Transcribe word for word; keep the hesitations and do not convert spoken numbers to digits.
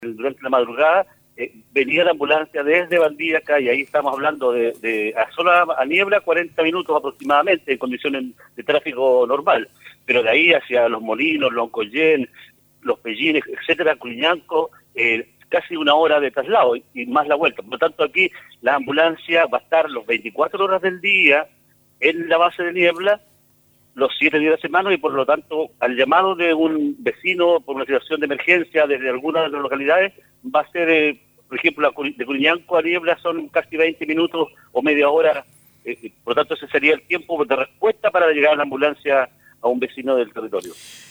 durante la madrugada, eh, venía la ambulancia desde Valdivia acá, y ahí estamos hablando de, de a sola a niebla, cuarenta minutos aproximadamente, en condiciones de tráfico normal, pero de ahí hacia Los Molinos, Loncoyen, Los Pellines, etcétera, Culiñanco, eh, casi una hora de traslado y, y más la vuelta. Por lo tanto, aquí la ambulancia va a estar los veinticuatro horas del día en la base de niebla, los siete días de la semana, y por lo tanto, al llamado de un vecino por una situación de emergencia desde alguna de las localidades, va a ser, eh, por ejemplo, de Culiñanco a Niebla son casi veinte minutos o media hora, eh, por lo tanto ese sería el tiempo de respuesta para llegar a la ambulancia a un vecino del territorio.